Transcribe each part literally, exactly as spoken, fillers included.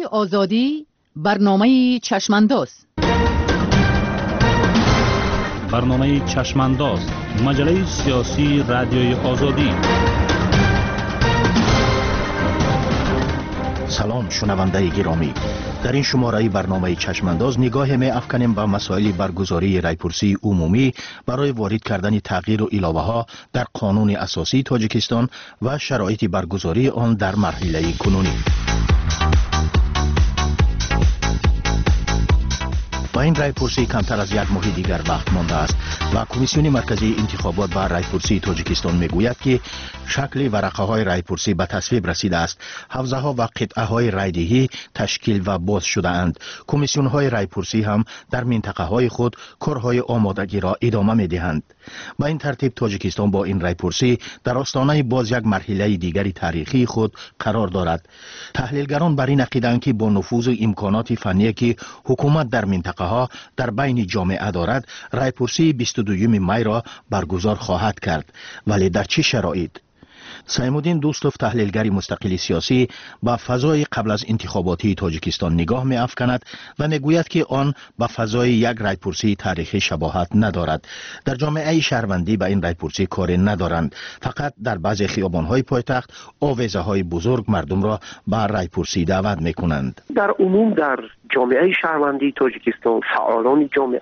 آزادی برنامه چشمانداز. برنامه چشمانداز، مجله سیاسی رادیوی آزادی. سلام شنونده گرامی، در این شماره برنامه چشمانداز نگاه می افکنیم به مسائل برگزاری رایپرسی عمومی برای وارد کردن تغییر و علاوه ها در قانون اساسی تاجیکستان و شرایط برگزاری آن در مرحله کنونی. با این رایپرسی کمتر از یک ماه دیگر وقت مانده است و کمیسیون مرکزی انتخابات و رایپرسی تاجیکستان میگوید که شکل ورقه های رایپرسی به تصویب رسیده است. حوزه ها و قطعه های رایدهی تشکیل و باز شده اند. کمیسیون های رایپرسی هم در منطقه های خود کارهای آمادگی را ادامه می دهند. با این ترتیب تاجیکستان با این رایپرسی در آستانه باز یک مرحله دیگری تاریخی خود قرار دارد. تحلیلگران بر این عقیده‌اند که با نفوذ و امکانات فنی که حکومت در منطقه ها در بین جامعه دارد، رایپرسی بیست و دوم می را برگزار خواهد کرد. ولی در چه شرایط؟ سیمودین دوستوف تحلیلگری مستقل سیاسی با فضای قبل از انتخاباتی تاجیکستان نگاه می افکند و می گوید که آن با فضای یک رایپرسی تاریخی شباهت ندارد. در جامعه شهروندی به این رایپرسی کاری ندارند، فقط در بعضی خیابان‌های پایتخت آویزه‌های بزرگ مردم را به رایپرسی دعوت می کنند. در عموم در جامعه شهروندی تاجیکستان فعالان جامعه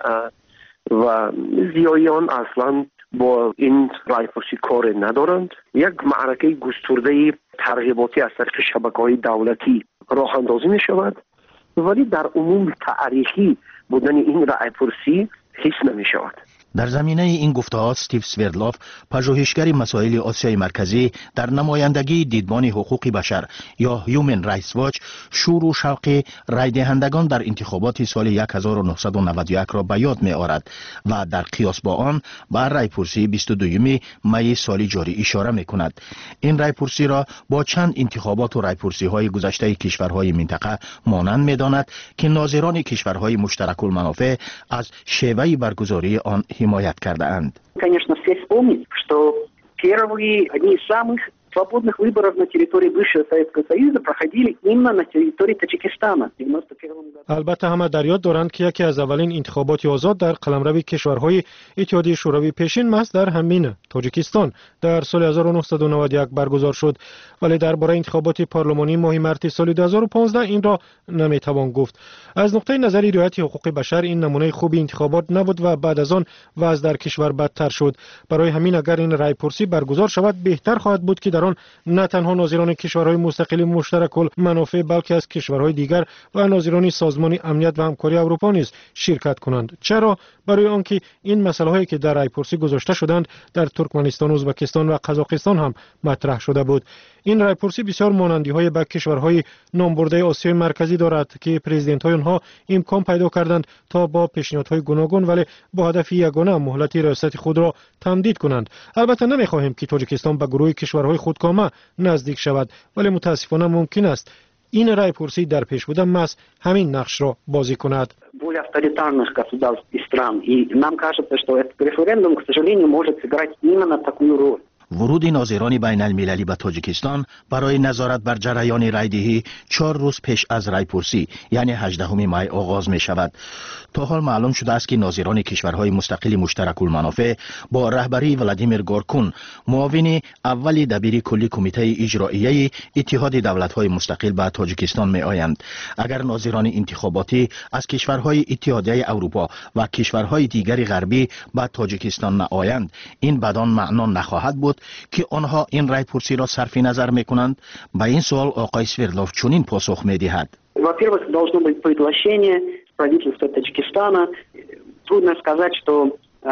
و زیایان اصلا با این رایپرسی کار ندارند. یک معرکه گسترده ترغیباتی از طریق شبکه‌های دولتی راه اندازی می شود، ولی در عموم تاریخی بودن این رایپرسی حس نمی شود. در زمینه این گفته‌ها استیو سوردلوف، پژوهشگر مسائل آسیای مرکزی در نمایندگی دیدبان حقوق بشر یا هیومن رایتس واچ، شور و شوق رای دهندگان در انتخابات سال هزار و نهصد و نود و یک را به یاد می‌آورد و در قیاس با آن بر رایپرسی بیست و دوم می سال جاری اشاره می‌کند. این رایپرسی را با چند انتخابات و رایپرسی‌های گذشته کشورهای منطقه مانند می‌داند که ناظران کشورهای مشترک المنافع از شیوه برگزاری آن حمایت کرده اند. Конечно, все вспомнить, что первые, одни из самых свободных выборов на территории бывшего Советского Союза проходили именно на территории Таджикистана в девяносто первом году. البته همه در یاد دارند که یکی از اولین انتخابات آزاد در قلمرو کشورهای اتحادیه شوروی پیشین محض در همین تاجیکستان در سال هزار و نهصد و نود و یک برگزار شد، ولی درباره انتخابات پارلمانی ماه مارس سال دو هزار و پانزده این را نمیتوان گفت. از نقطه نظر رعایت حقوق بشر این نمونه خوبی انتخابات نبود و بعد از آن وضع در کشور بدتر شد. برای همین اگر این رایپرسی برگزار شود بهتر خواهد بود که در آن نه تنها ناظران کشورهای مستقل مشترک المنافع بلکه از کشورهای دیگر و ناظران سازمان امنیت و همکاری اروپا نیز شرکت کنند. چرا؟ برای آنکه این مسائل هایی که در رایپرسی گذاشته شدند در ترکمنستان، ازبکستان و قزاقستان هم مطرح شده بود. این رایپرسی بسیار مانندی های با کشورهای نامبرده آسیای مرکزی دارد که پرزیدنت های آنها امکان پیدا کردند تا با پیشنهادهای گوناگون ولی با هدف یگانه مهلت ریاست خود را تمدید کنند. البته نمیخواهیم که تاجیکستان به گروه کشورهای خودکامه نزدیک شود، ولی متاسفانه ممکن است این رایپرسی در پیش بوده مس همین نقش را بازی کند. Более авторитарных государств и стран, и нам кажется, что этот референдум, к сожалению, может сыграть именно такую роль. ورود ناظران بین المللی به تاجیکستان برای نظارت بر جریان رایدهی چهار روز پیش از رایپرسی یعنی هجدهم می آغاز می شود. تا حال معلوم شده است که ناظران کشورهای مستقل مشترک المنافع با رهبری ولادیمیر گورکون، معاون اول دبیر کلی کمیته اجرایی اتحاد دولت‌های مستقل به تاجیکستان می آیند. اگر ناظران انتخاباتی از کشورهای اتحادیه اروپا و کشورهای دیگر غربی به تاجیکستان نآیند، این بدان معنا نخواهد بود که آنها این رایپرسی را صرف نظر میکنند. با این سوال آقای سوردلوف چنین پاسخ میدهد: Во-первых, должно быть приглашение правительства Таджикистана. Трудно сказать, что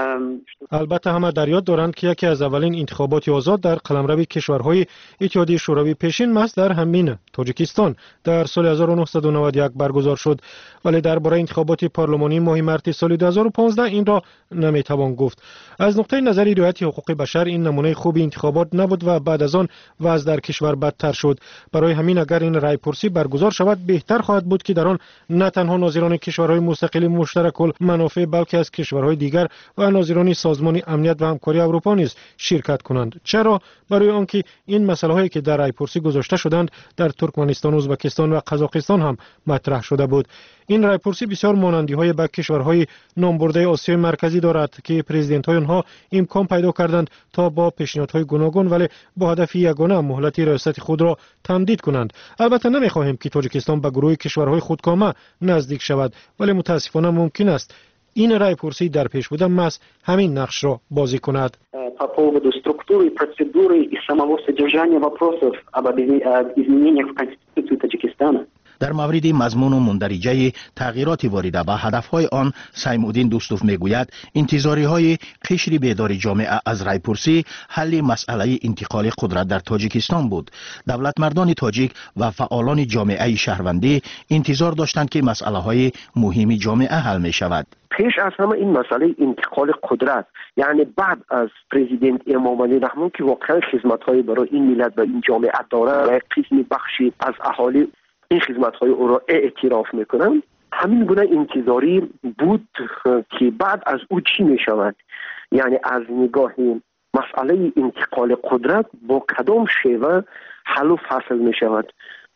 البته همه در یاد دارند که یکی از اولین انتخابات آزاد در قلمرو کشورهای اتحادیه شوروی پیشین محض در همین تاجیکستان در سال هزار و نهصد و نود و یک برگزار شد، ولی درباره انتخابات پارلمانی ماه مارس سال دو هزار و پانزده این را نمیتوان گفت. از نقطه نظر رعایت حقوق بشر این نمونه خوبی انتخابات نبود و بعد از آن وضع در کشور بدتر شد. برای همین اگر این رایپرسی برگزار شود بهتر خواهد بود که در آن نه تنها ناظران کشورهای مستقل مشترک المنافع بلکه از کشورهای دیگر و و ناظران سازمان امنیت و همکاری اروپا نیز شرکت کنند. چرا؟ برای آنکه این مسائلی که در رایپرسی گذاشته شدند در ترکمنستان، ازبکستان و قزاقستان هم مطرح شده بود. این رایپرسی بسیار مانندی‌های به کشورهای نامبرده آسیای مرکزی دارد که پرزیدنت‌های آنها امکان پیدا کردند تا با پیشنهادهای گوناگون ولی با هدف یگانه مهلت ریاست خود را تمدید کنند. البته نمی‌خواهیم که تاجیکستان به گروه کشورهای خودکامه نزدیک شود، ولی متاسفانه ممکن است این رایپرسی در پیش بوده محض همین نقش را بازی کند. По поводу структуры, процедуры и самого содержания вопросов об изменениях в Конституции Таджикистана. در مورد مضمون و مندرجه تغییرات وارده و هدفهای آن سیمودین دوستوف میگوید انتظاری های قشر بیدار جامعه از رایپرسی حل مسئله انتقال قدرت در تاجیکستان بود. دولت مردان تاجیک و فعالان جامعه شهروندی انتظار داشتند که مسئله های مهم جامعه حل می شود. پیش از همه این مسئله انتقال قدرت، یعنی بعد از پرزیدنت امامعلی رحمان که واقعا خدمت‌های برای این ملت و این جامعه داره و قسمی بخشی از اهالی این خدمت‌های او را اعتراف میکنن، همین گونه انتظاری بود که بعد از او چی میشود، یعنی از نگاه مسئله انتقال قدرت با کدام شیوه حل و فصل میشود.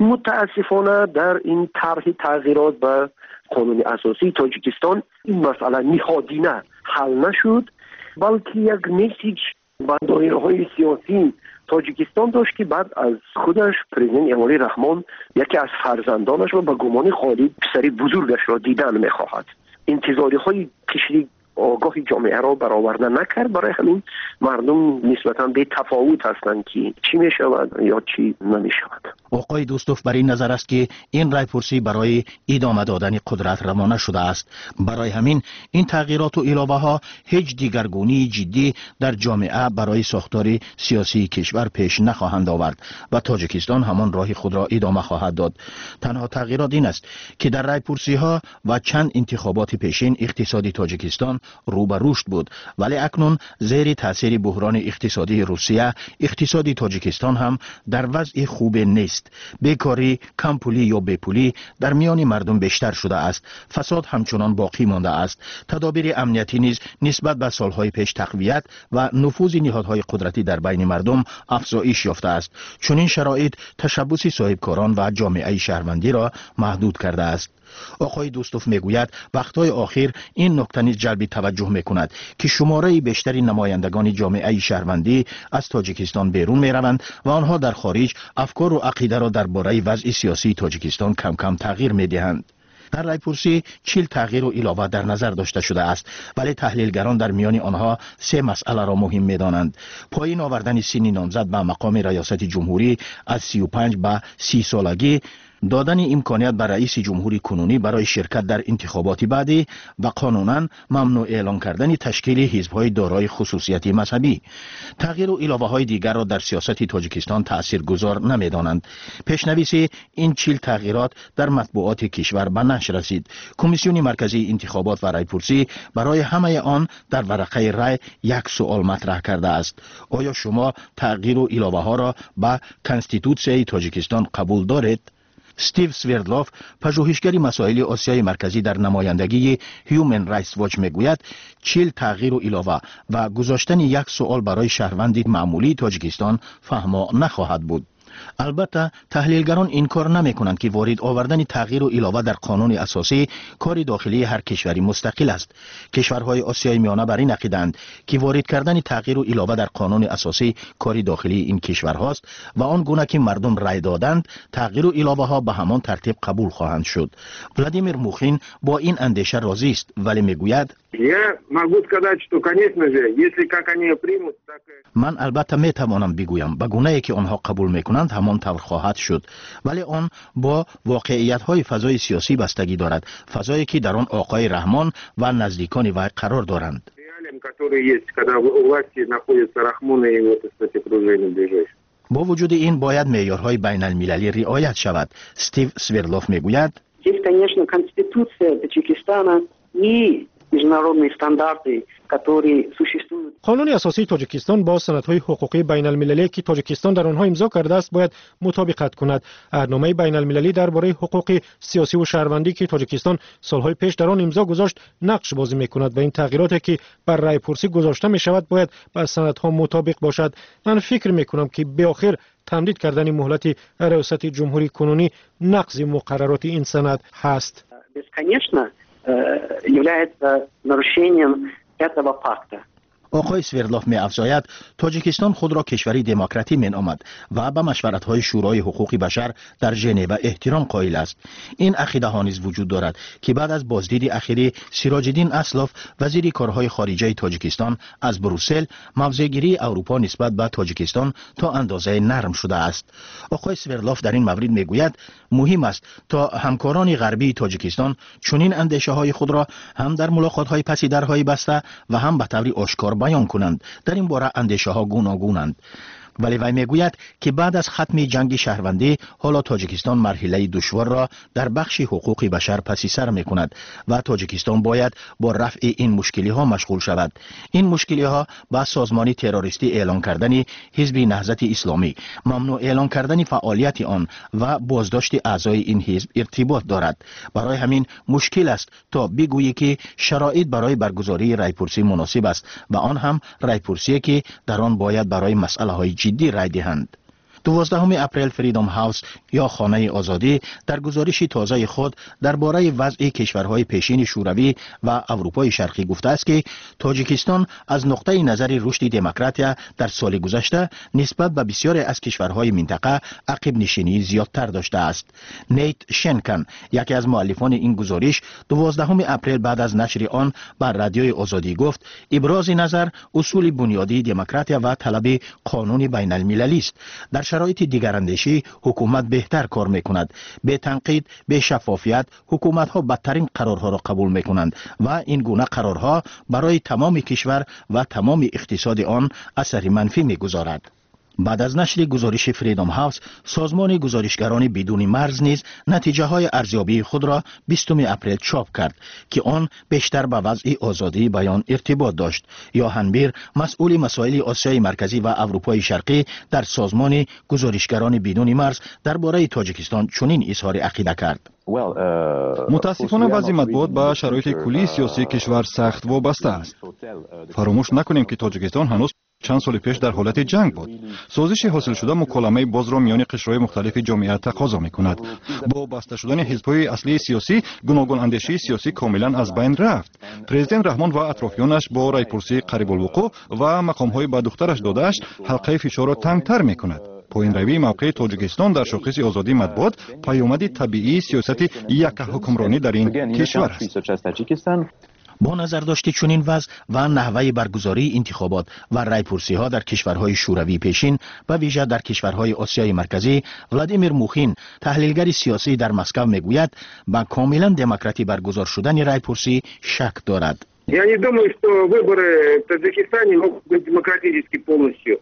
متاسفانه در این طرح تغییرات به قانون اساسی تاجیکستان این مسئله نهادینه حل نشد، بلکه یک میسیج به دایره‌های سیاسی تاجیکستان داشت که بعد از خودش پرزیدنت امامعلی رحمان یکی از فرزندانش را به گمان خالی پسری بزرگش را دیدن می‌خواهد. انتظاری های کشوری آگاه جامعه را برآورده نکرد، برای همین مردم نسبتاً به تفاوت هستند که چی می شود یا چی نمی شود. آقای دوستوف بر این نظر است که این رایپرسی برای ادامه دادن قدرت روانه شده است. برای همین این تغییرات و علاوه ها هیچ دیگرگونی جدی در جامعه برای ساختار سیاسی کشور پیش نخواهند آورد و تاجیکستان همان راه خود را ادامه خواهد داد. تنها تغییرات این است که در رایپرسی ها و چند انتخابات پیشین اقتصادی تاجیکستان رو به رشد بود، ولی اکنون زیر تاثیر بحران اقتصادی روسیه اقتصادی تاجیکستان هم در وضع خوب نیست. بیکاری، کمپولی یا بپولی در میان مردم بیشتر شده است. فساد همچنان باقی مانده است. تدابیر امنیتی نیز نسبت به سالهای پیش تقویت و نفوذ نهادهای قدرتی در بین مردم افزایش یافته است. چون این شرایط تشبث صاحبکاران و جامعه شهروندی را محدود کرده است. آقای دوستوف میگوید وقتهای آخر این نکته نیز جلب توجه میکند که شماره بیشتری نمایندگان جامعه شهروندی از تاجیکستان بیرون میروند و آنها در خارج افکار و عقیده را درباره وضع سیاسی تاجیکستان کم کم تغییر میدهند. در رایپرسی چهل تغییر و علاوه در نظر داشته شده است، ولی تحلیلگران در میان آنها سه مسئله را مهم می‌دانند: پایین آوردن سن نامزد به مقام ریاست جمهوری از سی و پنج به سی سالگی، دادن امکانیت بر رئیس جمهوری کنونی برای شرکت در انتخابات بعدی و قانونا ممنوع اعلان کردن تشکیل حزب‌های دارای خصوصیت مذهبی. تغییر و علاوه‌های دیگر را در سیاست تاجیکستان تاثیرگذار نمی‌دانند. پیش‌نویس این چهل تغییرات در مطبوعات کشور به نشر رسید. کمیسیون مرکزی انتخابات و رایپرسی برای همه آن در ورقه رای یک سوال مطرح کرده است: آیا شما تغییر و علاوه‌ها را به کنستیتوسیای تاجیکستان قبول دارید؟ استیو سویردلوف، پژوهشگر مسائل آسیای مرکزی در نمایندگی هیومن رایتس واچ میگوید چهل تغییر و علاوه و گذاشتن یک سوال برای شهروند معمولی تاجیکستان فهما نخواهد بود. البته تحلیلگران انکار نمی کنند که وارد آوردن تغییر و علاوه در قانون اساسی کار داخلی هر کشوری مستقل است. کشورهای آسیای میانه بر این عقیده‌اند که وارد کردن تغییر و علاوه در قانون اساسی کار داخلی این کشورهاست و آن گونه که مردم رای دادند تغییر و علاوه ها به همان ترتیب قبول خواهند شد. ولادیمیر موخین با این اندیشه راضی است، ولی میگوید من البته می توانم بگویم به گونه‌ای که آنها قبول میکنند همان طور خواهد شد، ولی آن با واقعیت های فضای سیاسی بستگی دارد، فضایی که در آن آقای رحمان و نزدیکان وی قرار دارند. با وجود این باید معیارهای بین المللی رعایت شود. استیو سویردلوف میگوید Здесь, конечно, конституция Таджикистана и международные стандарты, которые существуют. قانون اساسی تاجیکستان با سندهای حقوقی بین المللی که تاجیکستان در آنها امضا کرده است باید مطابقت کند. عهدنامه بین المللی درباره حقوق سیاسی و شهروندی که تاجیکستان سالهای پیش در آن امضا گذاشت نقش بازی میکند و این تغییراتی که بر رای پرسی گذاشته می شود باید با سندها مطابق باشد. من فکر میکنم که به آخر تمدید کردن مهلت ریاست جمهوری کنونی نقض مقررات این سند هست. Бесконечно является нарушением этого пакта. آقای سویرلوف می افزاید تاجیکستان خود را کشوری دموکراتی می نامد و به مشورت‌های شورای حقوق بشر در ژنو احترام قائل است. این عقیده ها نیز وجود دارد که بعد از بازدید اخیری سیراج الدین اسلاف وزیر کارهای خارجه تاجیکستان از بروسل، موضع‌گیری اروپا نسبت به تاجیکستان تا اندازه نرم شده است. آقای سویرلوف در این مورد می گوید مهم است تا همکاران غربی تاجیکستان چنین اندیشه‌های خود را هم در ملاقات‌های پس درهای بسته و هم به طور آشکار بیان کنند. در این باره اندیشه ها گوناگونند. ولی وی میگوید که بعد از ختم جنگ شهروندی حالا تاجیکستان مرحله دشوار را در بخش حقوق بشر پسی سر می کند و تاجیکستان باید با رفع این مشکلی ها مشغول شود. این مشکلی ها با سازمان تروریستی اعلان کردن حزب نهضت اسلامی، ممنوع اعلان کردن فعالیت آن و بازداشت اعضای این حزب ارتباط دارد. برای همین مشکل است تا بگویی که شرایط برای برگزاری رایپرسی مناسب است و آن هم رایپرسی که در آن باید برای مسئله های جدی رای دهند. دوازدهم اپریل فریدم هاوس یا خانه آزادی در گزارش تازه خود درباره وضع کشورهای پیشین شوروی و اروپای شرقی گفته است که تاجیکستان از نقطه نظر رشد دموکراتیا در سال گذشته نسبت به بسیاری از کشورهای منطقه عقب نشینی زیادتر داشته است. نیت شنکن، یکی از مؤلفان این گزارش، دوازدهم اپریل بعد از نشر آن بر رادیوی آزادی گفت ابراز نظر اصول بنیادی دموکراتیا و طلب قانون بین المللی است. در شرایط دیگراندیشی حکومت بهتر کار میکند. به تنقید، به شفافیت حکومت ها بدترین قرارها را قبول میکنند و این گونه قرارها برای تمام کشور و تمام اقتصاد آن اثر منفی میگذارد. بعد از نشر گزارش فریدم هاوس، سازمان گزارشگران بدون مرز نیز نتیجه های ارزیابی خود را بیستم اپریل چاپ کرد که آن بیشتر به وضع آزادی بیان ارتباط داشت. یوهان بیر، مسئول مسائل آسیای مرکزی و اروپای شرقی در سازمان گزارشگران بدون مرز درباره تاجیکستان چنین اظهار عقیده کرد. متاسفانه وضع مطبوعات به شرایط کلی سیاسی کشور سخت وابسته است. فراموش نکنیم که تاجیکستان هنوز چند سال پیش در حالت جنگ بود. سازش حاصل شده مکالمه باز را میان قشرهای مختلف جامعه تقاضا میکند. با بسته شدن حزب‌های اصلی سیاسی، گوناگون اندیشی سیاسی کاملا از بین رفت. پرزیدنت رحمان و اطرافیانش با رایپرسی قریب الوقوع و مقام‌های به دخترش داده‌اش حلقه فشار را تنگ‌تر میکند. پایین روی موقع تاجیکستان در شاخص آزادی مطبوعات پیامد طبیعی سیاست یک حکمرانی در این کشور است. با نظر داشت چنین وضع و نحوه برگزاری انتخابات و رایپرسی ها در کشورهای شوروی پیشین و ویژه در کشورهای آسیای مرکزی، ولادیمیر موخین، تحلیلگر سیاسی در مسکو میگوید با کاملا دموکراتی برگزار شدن رایپرسی شک دارد. Я не думаю, что выборы в Таджикистане могут быть демократически полностью.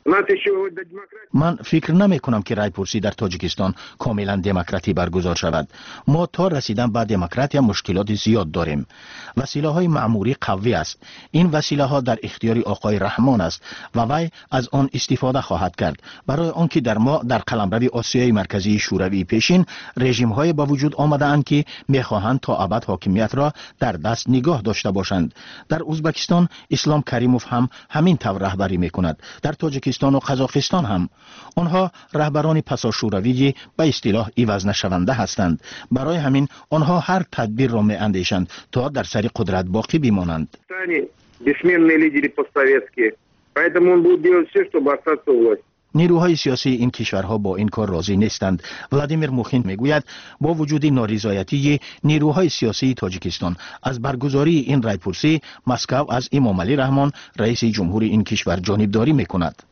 من فکر نمی کنم که رایپرسی در تاجیکستان کاملا دموکراتی برگزار شود. ما تا رسیدن به دموکراتی مشکلات زیاد داریم. وسیله های معمولی قوی است. این وسیله ها در اختیار آقای رحمان است و وی از آن استفاده خواهد کرد برای آنکه در ما در قلمرو آسیای مرکزی شوروی پیشین رژیم های با وجود آمده اند که میخواهند تا ابد حاکمیت را در دست نگاه داشته باشند. در ازبکستان اسلام کریموف هم همین طور رهبری میکند. در تاجیکستان و قزاقستان هم آنها رهبران پسا شوروی به اصطلاح عوض نشونده هستند. برای همین آنها هر تدبیر را می اندیشند تا در سر قدرت باقی بمانند. نیروهای سیاسی این کشورها با این کار راضی نیستند. ولادیمیر موخین میگوید با وجود نارضایتی نیروهای سیاسی تاجیکستان از برگزاری این رایپرسی، مسکو از امام علی رحمان رئیس جمهور این کشور جانبداری میکند.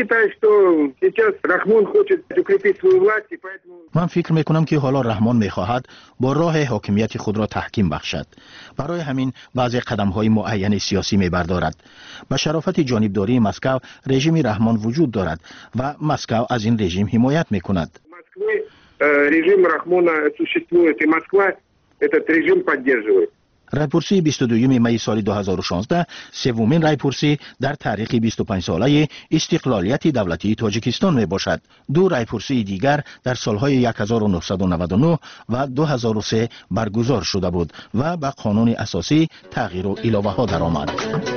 من فکر میکنم که حالا رحمان میخواهد با راه حاکمیت خود را تحکیم بخشد. برای همین بعضی قدم‌های معین سیاسی میبردارد. به شرافت جانبداری مسکو رژیم رحمان وجود دارد و مسکو از این رژیم حمایت میکند. رژیم رحمانا существует и Москва этот режим поддерживает. رایپرسی بیست و دوم می سال دو هزار و شانزده سومین رایپرسی در تاریخ بیست و پنج ساله استقلالیت دولتی تاجیکستان می باشد. دو رایپرسی دیگر در سالهای هزار و نهصد و نود و نه و دو هزار و سه برگزار شده بود و به قانون اساسی تغییر و علاوه ها درآمد.